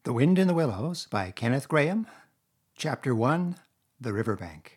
The Wind in the Willows by Kenneth Grahame. Chapter 1, The Riverbank.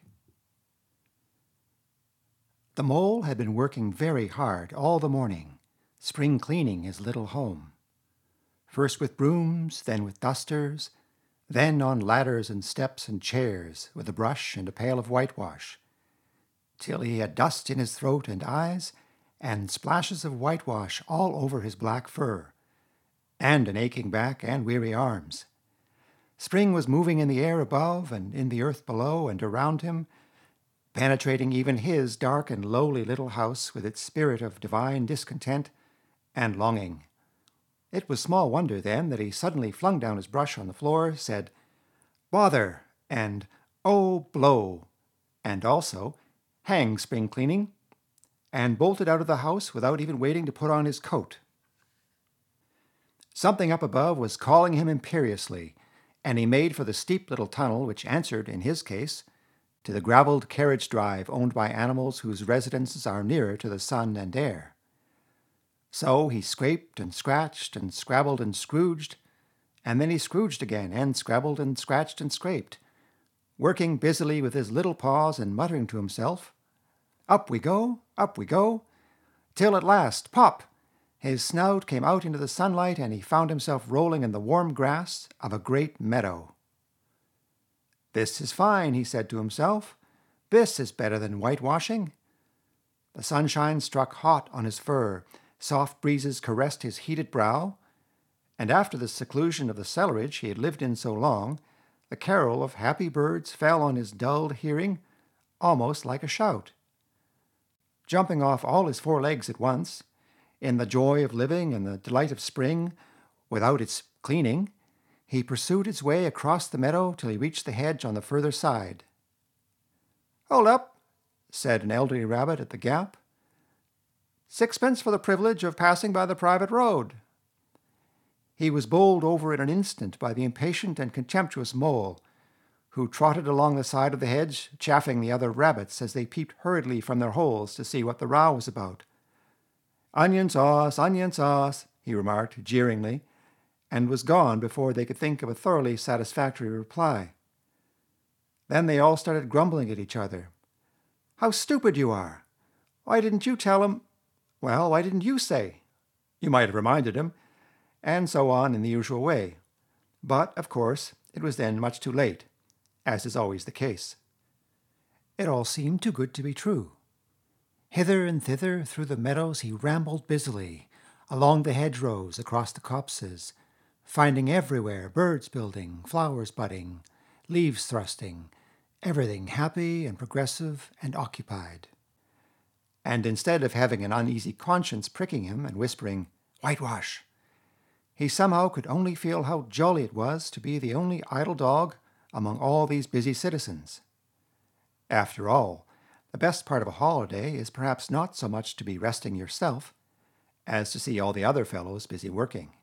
The mole had been working very hard all the morning, spring cleaning his little home. First with brooms, then with dusters, then on ladders and steps and chairs with a brush and a pail of whitewash, till he had dust in his throat and eyes, and splashes of whitewash all over his black fur, and an aching back and weary arms. Spring was moving in the air above and in the earth below and around him, penetrating even his dark and lowly little house with its spirit of divine discontent and longing. It was small wonder, then, that he suddenly flung down his brush on the floor, said, "Bother," and "Oh, blow," and also, "Hang spring cleaning," and bolted out of the house without even waiting to put on his coat. Something up above was calling him imperiously, and he made for the steep little tunnel which answered, in his case, to the gravelled carriage drive owned by animals whose residences are nearer to the sun and air. So he scraped and scratched and scrabbled and scrooged, and then he scrooged again and scrabbled and scratched and scraped, working busily with his little paws and muttering to himself, up we go, till at last, pop! His snout came out into the sunlight, and he found himself rolling in the warm grass of a great meadow. "This is fine," he said to himself. "This is better than whitewashing." The sunshine struck hot on his fur, soft breezes caressed his heated brow, and after the seclusion of the cellarage he had lived in so long, the carol of happy birds fell on his dulled hearing almost like a shout. Jumping off all his four legs at once, in the joy of living and the delight of spring, without its cleaning, he pursued his way across the meadow till he reached the hedge on the further side. "Hold up," said an elderly rabbit at the gap. "Sixpence for the privilege of passing by the private road." He was bowled over in an instant by the impatient and contemptuous mole, who trotted along the side of the hedge, chaffing the other rabbits as they peeped hurriedly from their holes to see what the row was about. Onion sauce," he remarked jeeringly, and was gone before they could think of a thoroughly satisfactory reply. Then they all started grumbling at each other. "How stupid you are! Why didn't you tell him? Well, why didn't you say? You might have reminded him," and so on in the usual way. But, of course, it was then much too late, as is always the case. It all seemed too good to be true. Hither and thither through the meadows he rambled busily, along the hedgerows, across the copses, finding everywhere birds building, flowers budding, leaves thrusting, everything happy and progressive and occupied. And instead of having an uneasy conscience pricking him and whispering, "Whitewash," he somehow could only feel how jolly it was to be the only idle dog among all these busy citizens. After all, the best part of a holiday is perhaps not so much to be resting yourself as to see all the other fellows busy working.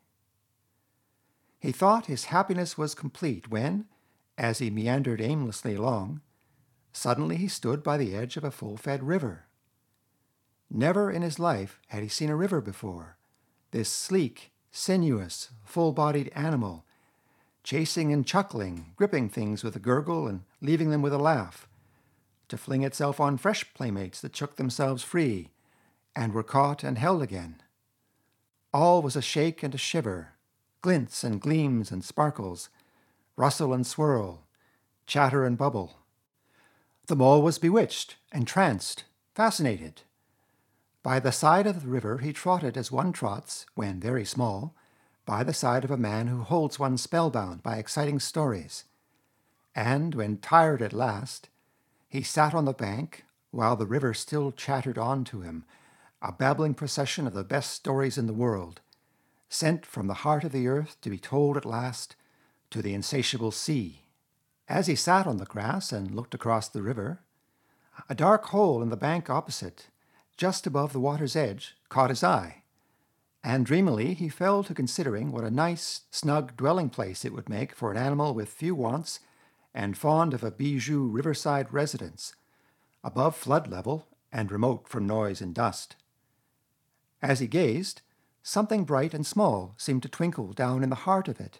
He thought his happiness was complete when, as he meandered aimlessly along, suddenly he stood by the edge of a full-fed river. Never in his life had he seen a river before, this sleek, sinuous, full-bodied animal, chasing and chuckling, gripping things with a gurgle and leaving them with a laugh, to fling itself on fresh playmates that shook themselves free and were caught and held again. All was a shake and a shiver, glints and gleams and sparkles, rustle and swirl, chatter and bubble. The mole was bewitched, entranced, fascinated. By the side of the river he trotted as one trots, when very small, by the side of a man who holds one spellbound by exciting stories. And when tired at last, he sat on the bank, while the river still chattered on to him, a babbling procession of the best stories in the world, sent from the heart of the earth to be told at last to the insatiable sea. As he sat on the grass and looked across the river, a dark hole in the bank opposite, just above the water's edge, caught his eye, and dreamily he fell to considering what a nice, snug dwelling place it would make for an animal with few wants and fond of a bijou riverside residence, above flood level and remote from noise and dust. As he gazed, something bright and small seemed to twinkle down in the heart of it,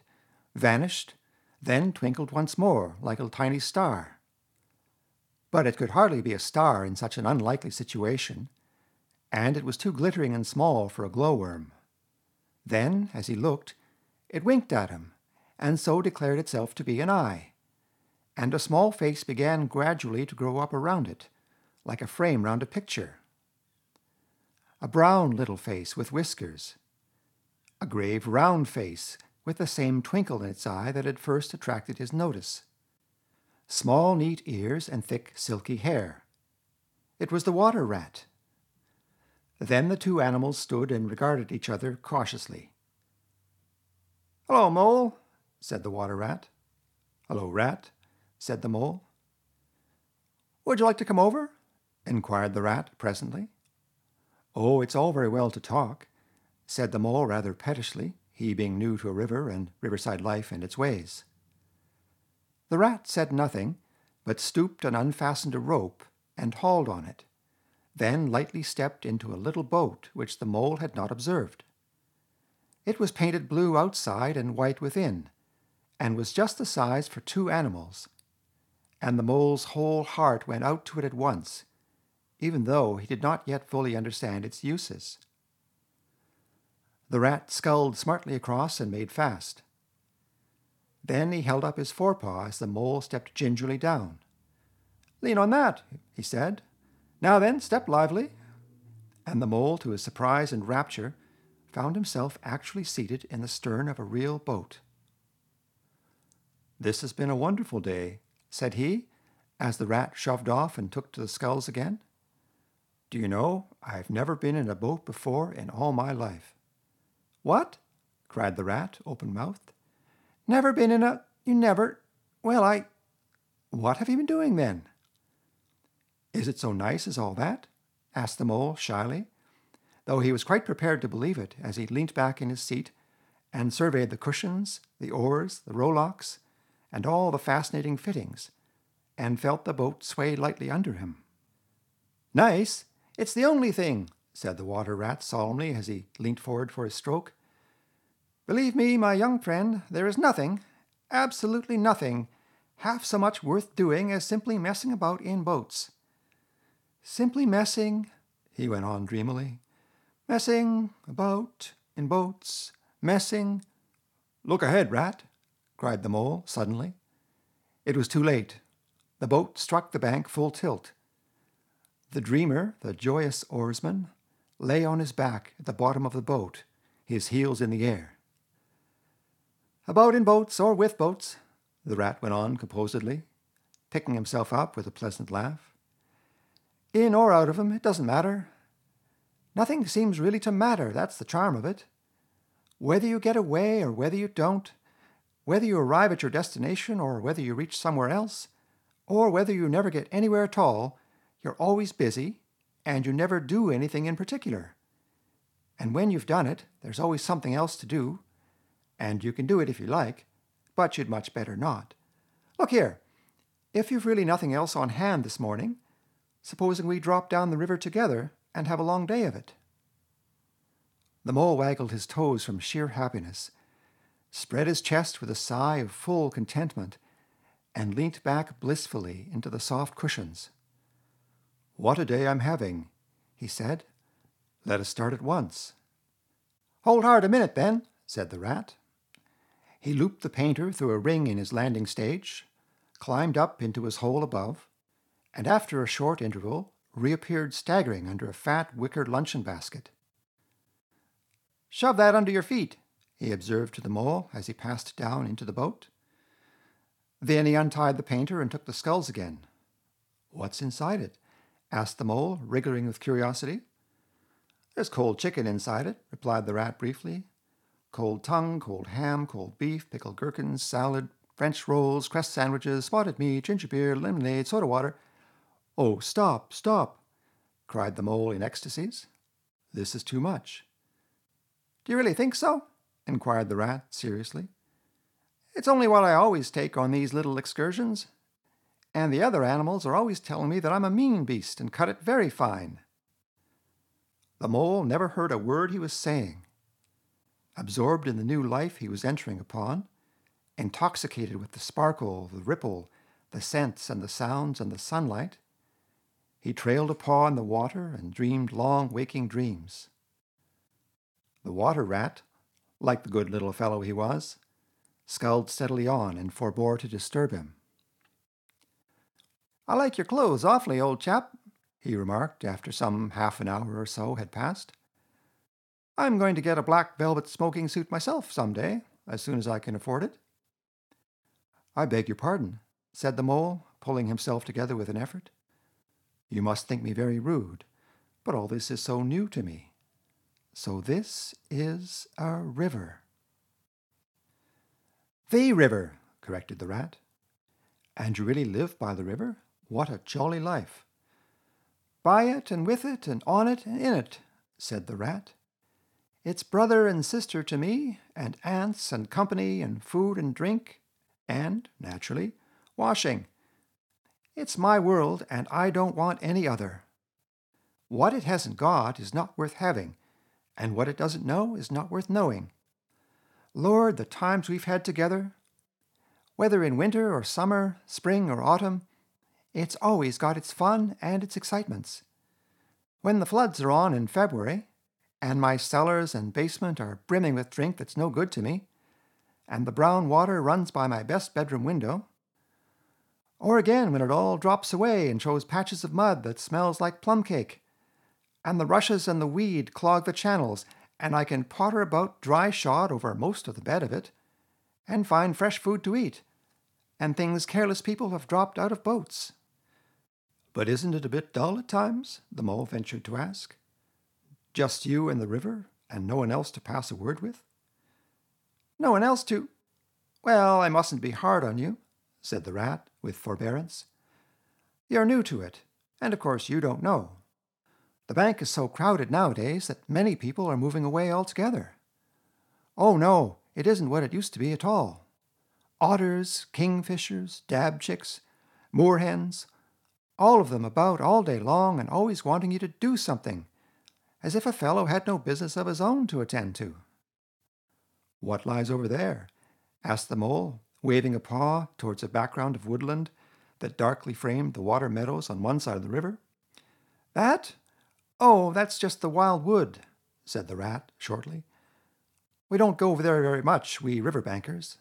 vanished, then twinkled once more like a tiny star. But it could hardly be a star in such an unlikely situation, and it was too glittering and small for a glowworm. Then, as he looked, it winked at him, and so declared itself to be an eye, and a small face began gradually to grow up around it, like a frame round a picture. A brown little face with whiskers, a grave round face with the same twinkle in its eye that had first attracted his notice, small neat ears and thick silky hair. It was the water rat. Then the two animals stood and regarded each other cautiously. "Hello, Mole," said the water rat. "Hello, Rat," said the Mole. "Would you like to come over?" inquired the rat presently. "Oh, it's all very well to talk," said the Mole rather pettishly, he being new to a river and riverside life and its ways. The rat said nothing, but stooped and unfastened a rope and hauled on it, then lightly stepped into a little boat which the Mole had not observed. It was painted blue outside and white within, and was just the size for two animals, and the Mole's whole heart went out to it at once, even though he did not yet fully understand its uses. The rat sculled smartly across and made fast. Then he held up his forepaw as the Mole stepped gingerly down. "Lean on that," he said. "Now then, step lively." And the Mole, to his surprise and rapture, found himself actually seated in the stern of a real boat. "This has been a wonderful day," said he, as the rat shoved off and took to the sculls again. "Do you know, I've never been in a boat before in all my life." "What?" cried the rat, open-mouthed. "Never been in a... You never... Well, What have you been doing, then?" "Is it so nice as all that?" asked the Mole shyly, though he was quite prepared to believe it as he leant back in his seat and surveyed the cushions, the oars, the rowlocks, and all the fascinating fittings, and felt the boat sway lightly under him. "Nice? It's the only thing," said the water rat solemnly as he leant forward for his stroke. "Believe me, my young friend, there is nothing, absolutely nothing, half so much worth doing as simply messing about in boats. Simply messing," he went on dreamily, "messing about in boats, messing—" "Look ahead, Rat!" cried the Mole suddenly. It was too late. The boat struck the bank full tilt. The dreamer, the joyous oarsman, lay on his back at the bottom of the boat, his heels in the air. "About in boats or with boats," the rat went on composedly, picking himself up with a pleasant laugh. "In or out of 'em, it doesn't matter. Nothing seems really to matter, that's the charm of it. Whether you get away or whether you don't, whether you arrive at your destination or whether you reach somewhere else, or whether you never get anywhere at all, you're always busy, and you never do anything in particular. And when you've done it, there's always something else to do, and you can do it if you like, but you'd much better not. Look here, if you've really nothing else on hand this morning, supposing we drop down the river together and have a long day of it?" The Mole waggled his toes from sheer happiness, spread his chest with a sigh of full contentment, and leant back blissfully into the soft cushions. "What a day I'm having," he said. "Let us start at once." "Hold hard a minute, then," said the rat. He looped the painter through a ring in his landing stage, climbed up into his hole above, and after a short interval reappeared staggering under a fat wicker luncheon basket. "Shove that under your feet," he observed to the Mole as he passed down into the boat. Then he untied the painter and took the sculls again. "What's inside it?" asked the Mole, wriggling with curiosity. "There's cold chicken inside it," replied the rat briefly. "Cold tongue, cold ham, cold beef, pickled gherkins, salad, French rolls, crust sandwiches, spotted meat, ginger beer, lemonade, soda water—" "Oh, stop, stop!" cried the Mole in ecstasies. "This is too much." "Do you really think so?" inquired the rat seriously. "It's only what I always take on these little excursions, and the other animals are always telling me that I'm a mean beast and cut it very fine." The Mole never heard a word he was saying. Absorbed in the new life he was entering upon, intoxicated with the sparkle, the ripple, the scents and the sounds and the sunlight, he trailed a paw in the water and dreamed long waking dreams. The water rat, like the good little fellow he was, sculled steadily on and forbore to disturb him. "I like your clothes awfully, old chap," he remarked after some half an hour or so had passed. "I'm going to get a black velvet smoking suit myself some day, as soon as I can afford it." "I beg your pardon," said the mole, pulling himself together with an effort. "You must think me very rude, but all this is so new to me. So this is a river." "The river," corrected the rat. "And you really live by the river? What a jolly life." "By it and with it and on it and in it," said the rat. "It's brother and sister to me, and aunts and company and food and drink, and, naturally, washing. It's my world, and I don't want any other. What it hasn't got is not worth having, and what it doesn't know is not worth knowing. Lord, the times we've had together! Whether in winter or summer, spring or autumn, it's always got its fun and its excitements. When the floods are on in February, and my cellars and basement are brimming with drink that's no good to me, and the brown water runs by my best bedroom window, or again when it all drops away and shows patches of mud that smells like plum cake, and the rushes and the weed clog the channels, and I can potter about dry-shod over most of the bed of it, and find fresh food to eat, and things careless people have dropped out of boats." "But isn't it a bit dull at times?" the mole ventured to ask. "Just you and the river, and no one else to pass a word with?" "No one else to— Well, I mustn't be hard on you," said the rat, with forbearance. "You're new to it, and of course you don't know. The bank is so crowded nowadays that many people are moving away altogether. Oh no, it isn't what it used to be at all. Otters, kingfishers, dabchicks, moorhens, all of them about all day long and always wanting you to do something, as if a fellow had no business of his own to attend to." "What lies over there?" asked the mole, waving a paw towards a background of woodland that darkly framed the water meadows on one side of the river. "That? Oh, that's just the wild wood," said the rat shortly. "We don't go over there very much, we river bankers."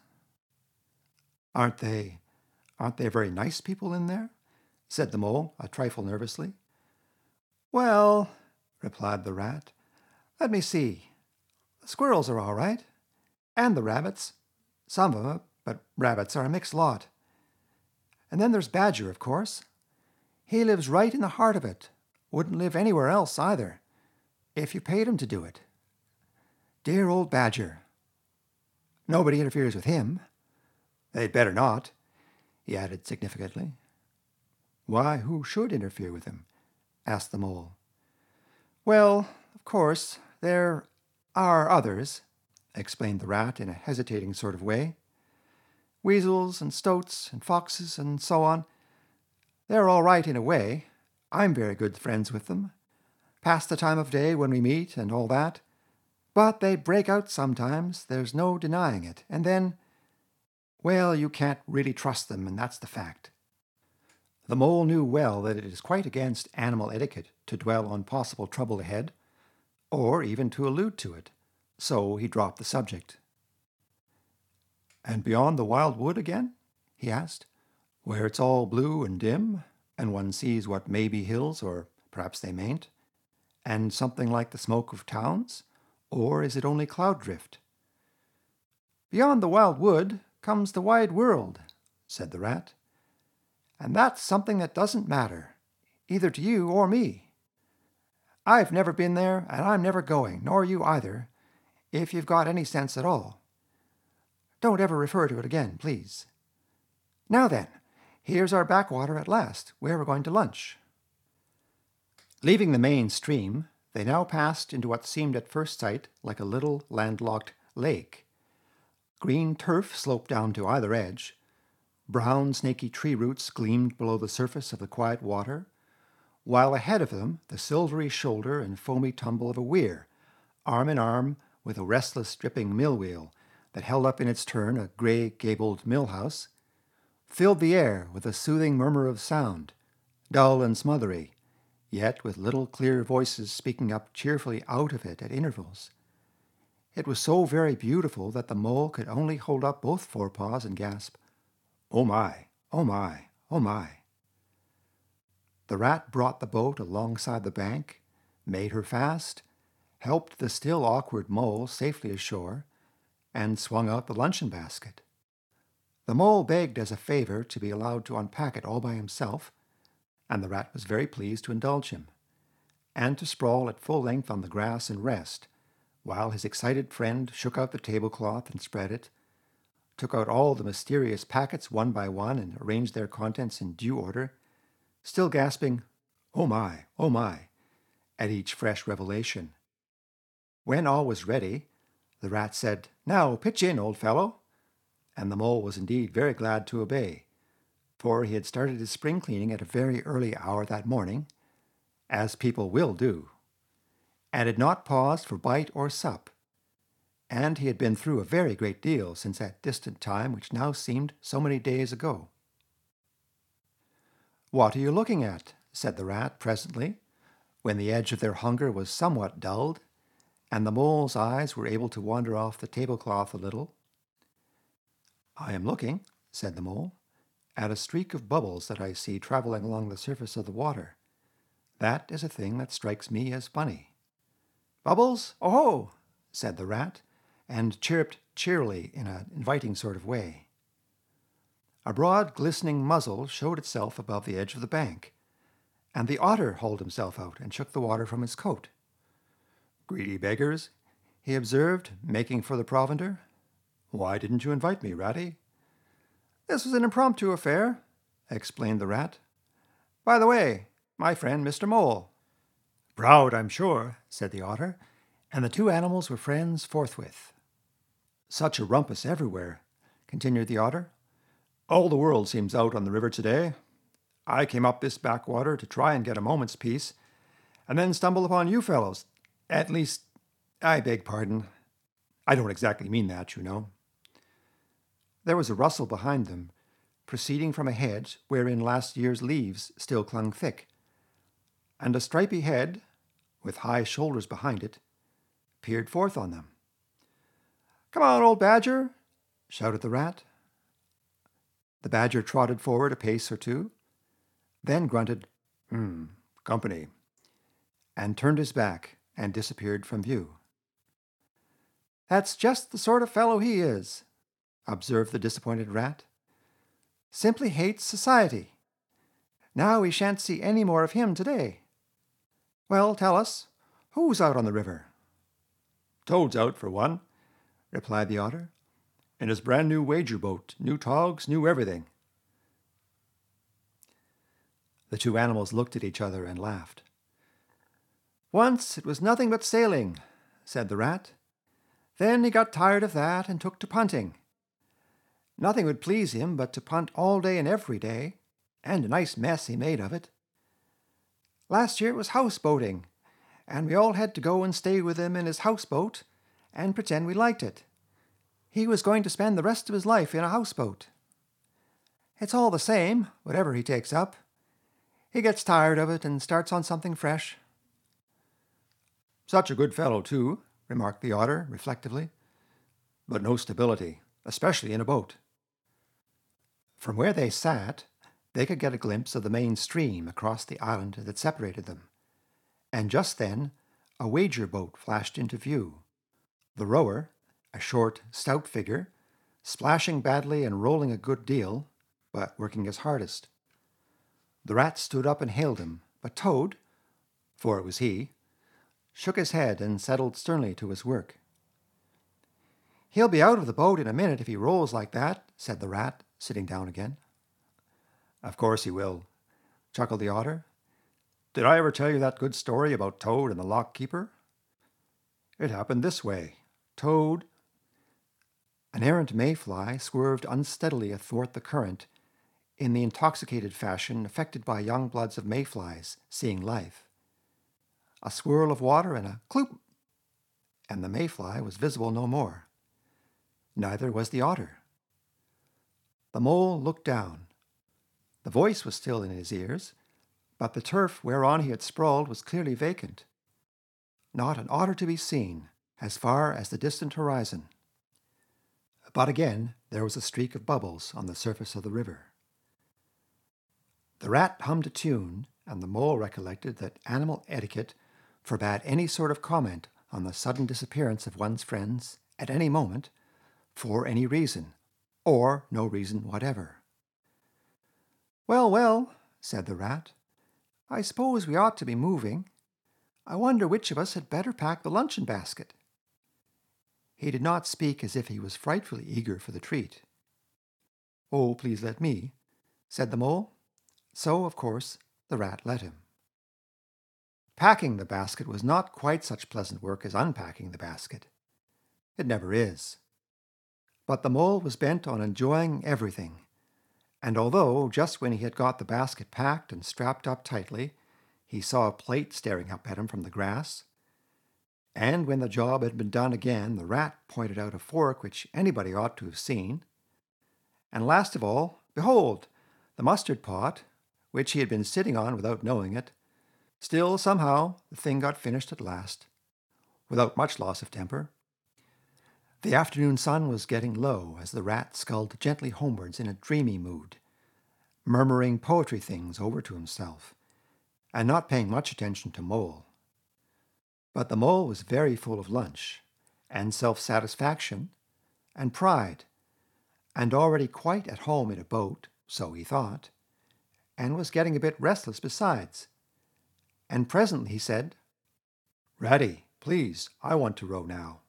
Aren't they very nice people in there?" said the mole, a trifle nervously. "Well," replied the rat, "let me see. The squirrels are all right, and the rabbits. Some of them, but rabbits are a mixed lot. And then there's Badger, of course. He lives right in the heart of it. Wouldn't live anywhere else either, if you paid him to do it. Dear old Badger. Nobody interferes with him. They'd better not," he added significantly. "Why, who should interfere with him?" asked the mole. "Well, of course, there are others," explained the rat in a hesitating sort of way. "Weasels and stoats and foxes and so on. They're all right in a way. I'm very good friends with them. Pass the time of day when we meet and all that. But they break out sometimes, there's no denying it. And then, well, you can't really trust them, and that's the fact." The mole knew well that it is quite against animal etiquette to dwell on possible trouble ahead, or even to allude to it, so he dropped the subject. "And beyond the wild wood again?" he asked, "where it's all blue and dim, and one sees what may be hills, or perhaps they mayn't, and something like the smoke of towns, or is it only cloud drift?" "Beyond the wild wood comes the wide world," said the rat. "And that's something that doesn't matter, either to you or me. I've never been there, and I'm never going, nor you either, if you've got any sense at all. Don't ever refer to it again, please. Now then, here's our backwater at last, where we're going to lunch." Leaving the main stream, they now passed into what seemed at first sight like a little landlocked lake. Green turf sloped down to either edge. Brown, snaky tree roots gleamed below the surface of the quiet water, while ahead of them the silvery shoulder and foamy tumble of a weir, arm in arm with a restless, dripping mill-wheel, that held up in its turn a grey gabled mill house, filled the air with a soothing murmur of sound, dull and smothery, yet with little clear voices speaking up cheerfully out of it at intervals. It was so very beautiful that the mole could only hold up both forepaws and gasp, "Oh my, oh my, oh my." The rat brought the boat alongside the bank, made her fast, helped the still awkward mole safely ashore, and swung out the luncheon basket. The mole begged as a favor to be allowed to unpack it all by himself, and the rat was very pleased to indulge him, and to sprawl at full length on the grass and rest, while his excited friend shook out the tablecloth and spread it, took out all the mysterious packets one by one and arranged their contents in due order, still gasping, oh my, at each fresh revelation. When all was ready, the rat said, "Now pitch in, old fellow," and the mole was indeed very glad to obey, for he had started his spring cleaning at a very early hour that morning, as people will do, and had not paused for bite or sup, and he had been through a very great deal since that distant time which now seemed so many days ago. "What are you looking at?" said the rat presently, when the edge of their hunger was somewhat dulled, and the mole's eyes were able to wander off the tablecloth a little. "I am looking," said the mole, "at a streak of bubbles that I see traveling along the surface of the water. That is a thing that strikes me as funny." "Bubbles? Oh-ho!" said the rat, and chirruped cheerily in an inviting sort of way. A broad, glistening muzzle showed itself above the edge of the bank, and the otter hauled himself out and shook the water from his coat. "Greedy beggars," he observed, making for the provender. "Why didn't you invite me, Ratty?" "This was an impromptu affair," explained the rat. "By the way, my friend Mr. Mole." "Proud, I'm sure," said the otter, and the two animals were friends forthwith. "Such a rumpus everywhere," continued the otter. "All the world seems out on the river today. I came up this backwater to try and get a moment's peace, and then stumbled upon you fellows. At least, I beg pardon. I don't exactly mean that, you know." There was a rustle behind them, proceeding from a hedge wherein last year's leaves still clung thick, and a stripy head, with high shoulders behind it, peered forth on them. "Come on, old badger," shouted the rat. The badger trotted forward a pace or two, then grunted, company," and turned his back and disappeared from view. "That's just the sort of fellow he is," observed the disappointed rat. "Simply hates society. Now we shan't see any more of him today. Well, tell us, who's out on the river?" "Toad's out, for one," replied the otter, "in his brand new wager boat, new togs, new everything." The two animals looked at each other and laughed. "Once it was nothing but sailing," said the rat. "Then he got tired of that and took to punting. Nothing would please him but to punt all day and every day, and a nice mess he made of it. Last year it was houseboating, and we all had to go and stay with him in his houseboat and pretend we liked it. He was going to spend the rest of his life in a houseboat. It's all the same, whatever he takes up. He gets tired of it and starts on something fresh." "Such a good fellow, too," remarked the otter reflectively, "but no stability, especially in a boat." From where they sat, they could get a glimpse of the main stream across the island that separated them, and just then a wager boat flashed into view. The rower, a short, stout figure, splashing badly and rolling a good deal, but working his hardest. The rat stood up and hailed him, but Toad, for it was he, shook his head and settled sternly to his work. "He'll be out of the boat in a minute if he rolls like that," said the rat, sitting down again. "Of course he will," chuckled the otter. "Did I ever tell you that good story about Toad and the lock keeper? It happened this way. Toad—" An errant mayfly swerved unsteadily athwart the current in the intoxicated fashion affected by young bloods of mayflies seeing life. A swirl of water and a cloop, and the mayfly was visible no more. Neither was the otter. The mole looked down. The voice was still in his ears, but the turf whereon he had sprawled was clearly vacant. Not an otter to be seen, as far as the distant horizon. But again there was a streak of bubbles on the surface of the river. The rat hummed a tune, and the mole recollected that animal etiquette forbade any sort of comment on the sudden disappearance of one's friends at any moment, for any reason, or no reason whatever. "Well, well," said the rat, "I suppose we ought to be moving. I wonder which of us had better pack the luncheon basket." He did not speak as if he was frightfully eager for the treat. "Oh, please let me," said the mole. So, of course, the rat let him. Packing the basket was not quite such pleasant work as unpacking the basket. It never is. But the mole was bent on enjoying everything, and although just when he had got the basket packed and strapped up tightly, he saw a plate staring up at him from the grass, and when the job had been done again, the rat pointed out a fork which anybody ought to have seen, and last of all, behold, the mustard pot, which he had been sitting on without knowing it, still somehow the thing got finished at last, without much loss of temper. The afternoon sun was getting low as the rat sculled gently homewards in a dreamy mood, murmuring poetry things over to himself, and not paying much attention to Mole. But the mole was very full of lunch, and self-satisfaction, and pride, and already quite at home in a boat, so he thought, and was getting a bit restless besides. And presently he said, "Ratty, please, I want to row now."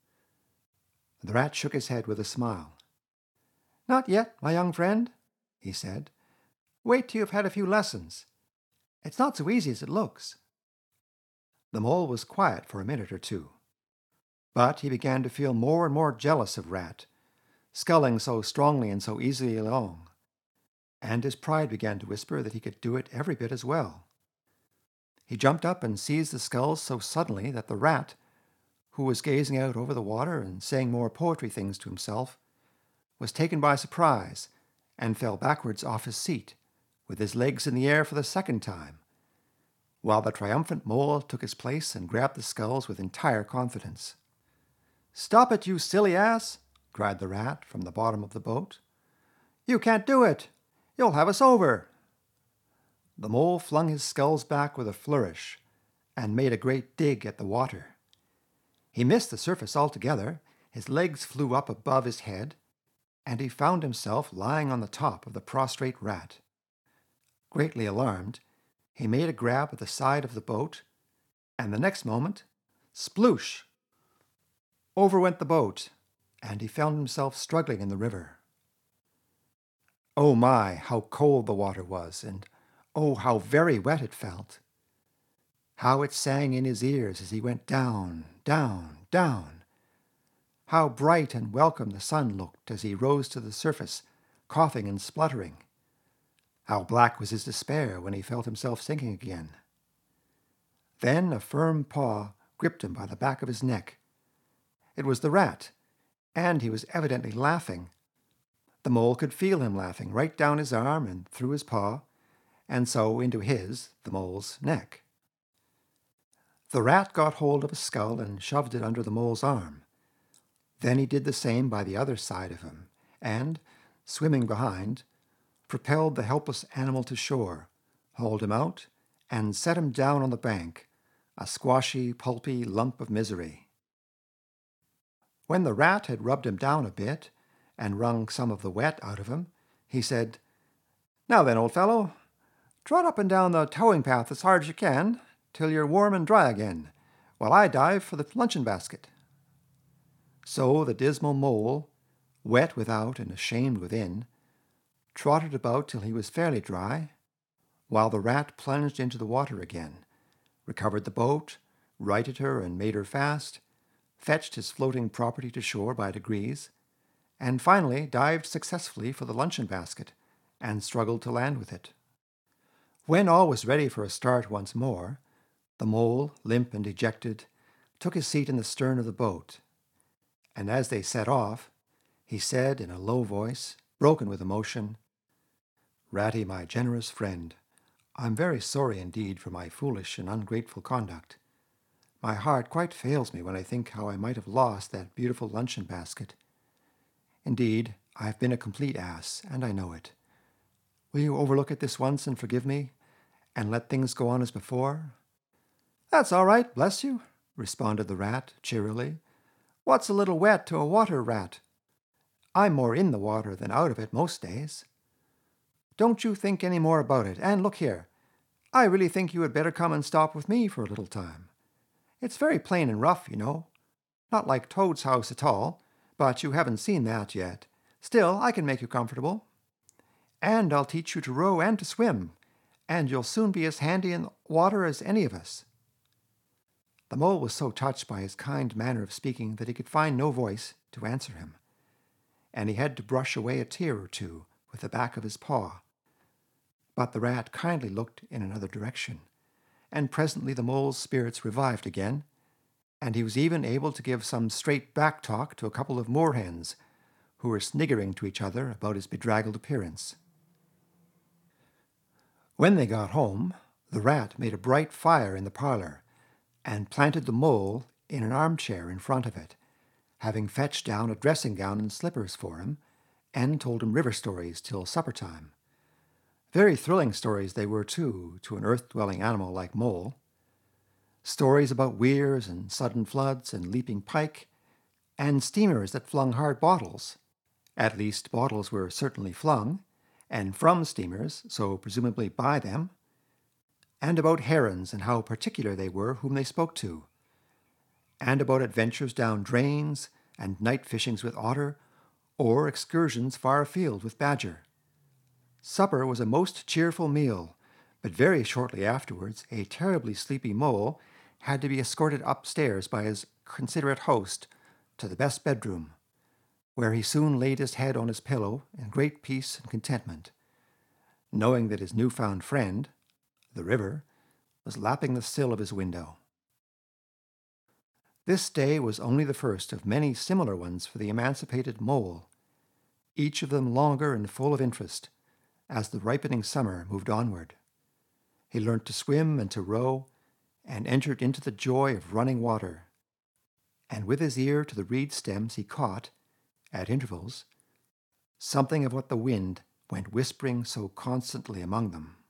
The rat shook his head with a smile. "Not yet, my young friend," he said. "Wait till you've had a few lessons. It's not so easy as it looks." The mole was quiet for a minute or two, but he began to feel more and more jealous of Rat, sculling so strongly and so easily along, and his pride began to whisper that he could do it every bit as well. He jumped up and seized the sculls so suddenly that the rat, who was gazing out over the water and saying more poetry things to himself, was taken by surprise and fell backwards off his seat, with his legs in the air for the second time, while the triumphant mole took his place and grabbed the sculls with entire confidence. "Stop it, you silly ass!" cried the rat from the bottom of the boat. "You can't do it! You'll have us over!" The mole flung his sculls back with a flourish and made a great dig at the water. He missed the surface altogether, his legs flew up above his head, and he found himself lying on the top of the prostrate rat. Greatly alarmed, he made a grab at the side of the boat, and the next moment, sploosh! Over went the boat, and he found himself struggling in the river. Oh my, how cold the water was, and oh, how very wet it felt. How it sang in his ears as he went down, down, down. How bright and welcome the sun looked as he rose to the surface, coughing and spluttering. How black was his despair when he felt himself sinking again. Then a firm paw gripped him by the back of his neck. It was the rat, and he was evidently laughing. The mole could feel him laughing right down his arm and through his paw, and so into his, the mole's, neck. The rat got hold of a scull and shoved it under the mole's arm. Then he did the same by the other side of him, and, swimming behind, propelled the helpless animal to shore, hauled him out, and set him down on the bank, a squashy, pulpy lump of misery. When the rat had rubbed him down a bit and wrung some of the wet out of him, he said, "Now then, old fellow, trot up and down the towing path as hard as you can, till you're warm and dry again, while I dive for the luncheon basket." So the dismal mole, wet without and ashamed within, trotted about till he was fairly dry, while the rat plunged into the water again, recovered the boat, righted her and made her fast, fetched his floating property to shore by degrees, and finally dived successfully for the luncheon basket and struggled to land with it. When all was ready for a start once more, the mole, limp and dejected, took his seat in the stern of the boat, and as they set off, He said in a low voice, broken with emotion, "Ratty, my generous friend, I'm very sorry indeed for my foolish and ungrateful conduct. My heart quite fails me when I think how I might have lost that beautiful luncheon basket. Indeed, I have been a complete ass, and I know it. Will you overlook it this once and forgive me, and let things go on as before?" "That's all right, bless you," responded the rat cheerily. "What's a little wet to a water rat? I'm more in the water than out of it most days. Don't you think any more about it, and look here, I really think you had better come and stop with me for a little time. It's very plain and rough, you know. Not like Toad's house at all, but you haven't seen that yet. Still, I can make you comfortable. And I'll teach you to row and to swim, and you'll soon be as handy in the water as any of us." The mole was so touched by his kind manner of speaking that he could find no voice to answer him, and he had to brush away a tear or two with the back of his paw. But the rat kindly looked in another direction, and presently the mole's spirits revived again, and he was even able to give some straight back talk to a couple of moorhens who were sniggering to each other about his bedraggled appearance. When they got home, the rat made a bright fire in the parlor, and planted the mole in an armchair in front of it, having fetched down a dressing gown and slippers for him, and told him river stories till supper time. Very thrilling stories they were, too, to an earth-dwelling animal like Mole. Stories about weirs and sudden floods and leaping pike, and steamers that flung hard bottles. At least, bottles were certainly flung, and from steamers, so presumably by them, and about herons and how particular they were whom they spoke to, and about adventures down drains and night fishings with otter, or excursions far afield with badger. Supper was a most cheerful meal, but very shortly afterwards a terribly sleepy mole had to be escorted upstairs by his considerate host to the best bedroom, where he soon laid his head on his pillow in great peace and contentment, knowing that his new-found friend, the river, was lapping the sill of his window. This day was only the first of many similar ones for the emancipated mole, each of them longer and full of interest, as the ripening summer moved onward. He learnt to swim and to row, and entered into the joy of running water, and with his ear to the reed stems he caught, at intervals, something of what the wind went whispering so constantly among them.